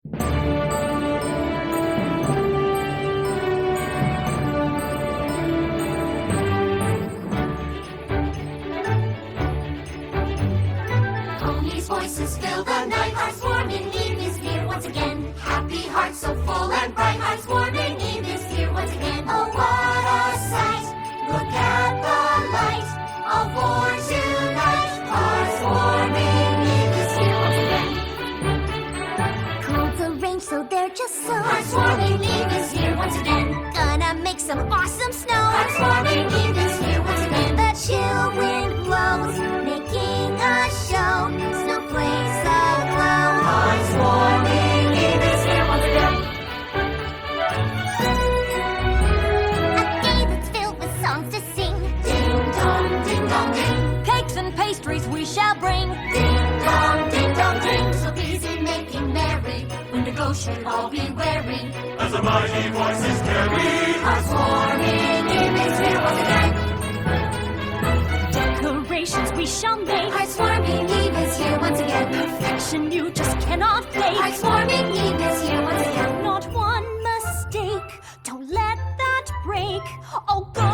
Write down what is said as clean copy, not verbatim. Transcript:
Ponies' voices fill the night. Hearts warming Eve is here once again. Happy hearts so full and bright. Hearts warming Eve is here once again. Oh, what a sight! Look at the light, all for tonight. Hearts warming Eve is here once again. Cold the rain, so they're just so. Hearts warming Eve is here once again. Gonna make some awesome snow. Hearts warming Eve is here once again. The chill wind blows, making a show. Snowflakes aglow. Hearts warming Eve is here once again. A day that's filled with songs to sing. Ding dong, ding dong, ding. Cakes and pastries we shall bring. Ding dong, ding. So busy making merry. When to go should all be wary. As the mighty voices carry. Hearts warming Eve is here once again. Decorations we shall make. Hearts warming Eve is here once again. Perfection you just cannot fake. Hearts warming Eve is here once again. Not one mistake. Don't let that break. Oh, go